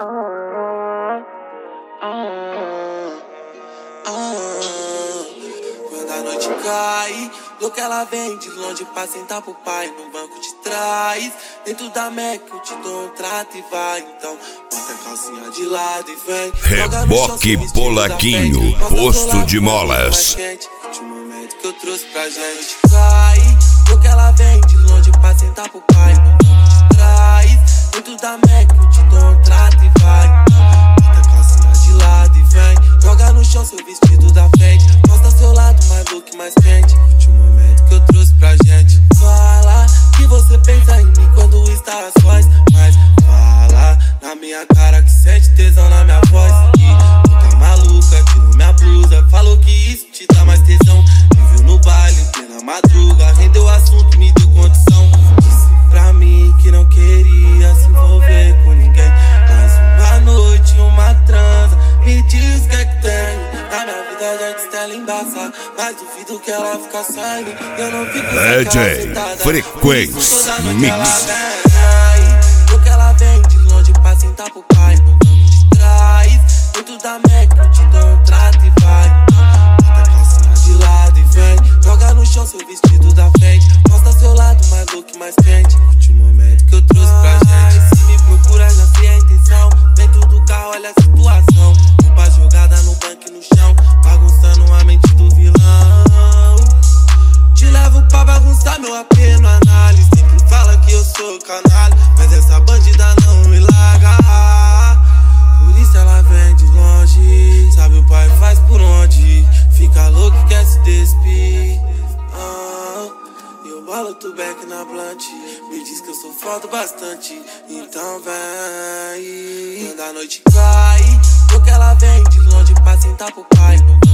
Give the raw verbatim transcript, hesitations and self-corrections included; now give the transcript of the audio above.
Quando a noite cai, louca ela vem de longe pra sentar pro pai no banco de trás. Dentro da Mac eu te dou um trato e vai. Então bota a calcinha de lado e vem. Reboque Polaquinho, posto de molas. Último momento que eu trouxe pra gente cai, louca ela vem de longe pra sentar pro pai no banco de trás. Dentro da Mac eu te dou um trato e vai. Bota a calcinha de lado e vem. Joga no chão seu vestido da frente. Mostra seu lado mais louco e mais quente. Último momento que eu trouxe pra gente. Fala que você pensa em mim quando está a sós, mas fala na minha cara que sente tesão na minha voz. E tu tá maluca, tirou minha blusa. Falou que isso te dá mais tesão. Me viu no baile, em plena madruga. Rendeu o assunto, me deu condição. Disse pra mim que não queria se envolver com ninguém. Mais uma noite, uma transa. Me diz o que é que tem. Na minha vida já disse ela embaça, mas duvido que ela fica saindo. Eu não fico D J Frequência Mix. Porque ela vem de longe pra sentar pro pai no banco de trás. Dentro da Mac eu te dou um trato e vai. Bota a calcinha de lado e vem. Joga no chão seu vestido da frente. Mostra seu lado mais louco e mais quente. Último momento que eu trouxe pra gente. Se me procura já sei a intenção. Dentro do carro olha a situação. Roupa jogada no banco e no chão, bagunçando a mente do vilão. Te levo pra bagunçar meu A P no análise. Sempre fala que eu sou canalha, mas essa bandida não me larga. Por isso ela vem de longe. Sabe o pai faz por onde. Fica louco e quer se despir. ah, Eu bolo tu back na blunt. Me diz que eu sou foda bastante. Então vem. Quando a noite cai, porque ela vem de longe pra sentar pro pai.